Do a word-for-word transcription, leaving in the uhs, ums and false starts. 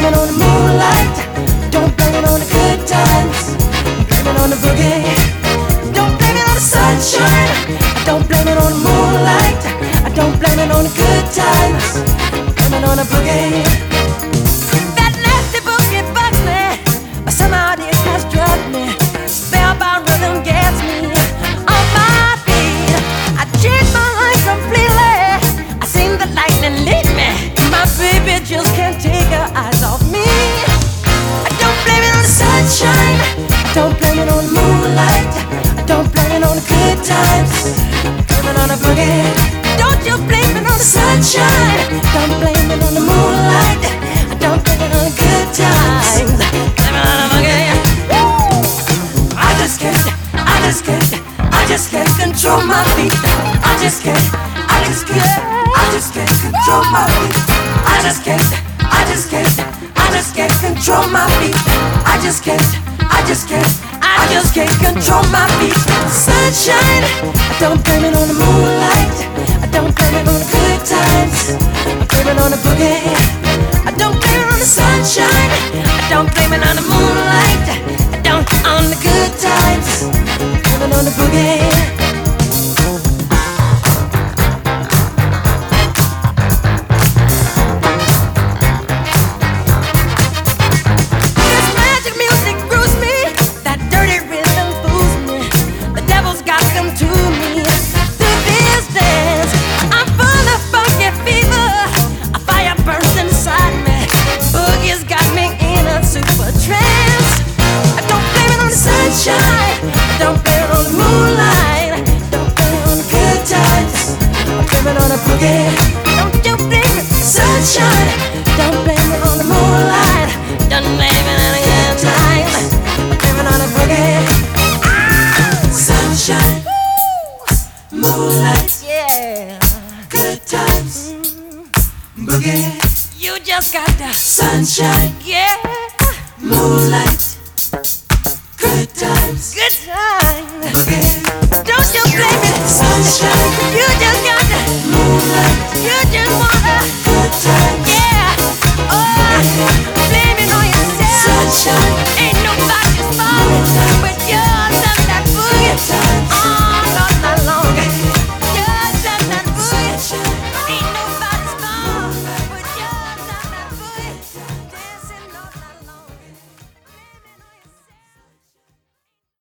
it on the moonlight. Don't blame it on the good times. Blame it on the boogie. Don't blame it on the sunshine. Don't blame it on the moonlight. I don't blame it on the good times. Blame it on the boogie. That nasty boogie bugs me, but somehow it has drugged me. Spellbound rhythm gets me on my feet. I changed my life completely. I seen the lightning lead me. My baby just can't take her eyes off me. I don't blame it on the sunshine. I don't blame it on the moonlight. I don't blame it on the good times. Blame it on the boogie. Don't you blame it on the sunshine. Don't blame it on the moonlight. I don't blame it on the good times. Blame it on the boogie. Woo! I just can't, I just can't, I just can't control my feet. I just can't, I just can't, I just can't control my feet. I just can't, I just can't, I just can't control my feet. I just can't, I just can't, I just can't control my feet. Sunshine, I don't blame it on the moonlight. I don't blame it on the good times. I blame it on the boogie. I don't blame it on the sunshine. I don't blame it on the moonlight. I don't on the good times. I blame it on the boogie. Don't blame it on the moonlight. Don't blame it on the good times. Blame it on the boogie. Don't you blame it, sunshine. Don't blame it on the moonlight. Don't blame it on the good times. Blame it on the boogie. Ah! Sunshine, woo! Moonlight, yeah, good times, mm. Boogie. You just got the sunshine, yeah, moonlight. Good times, good times. Boogie.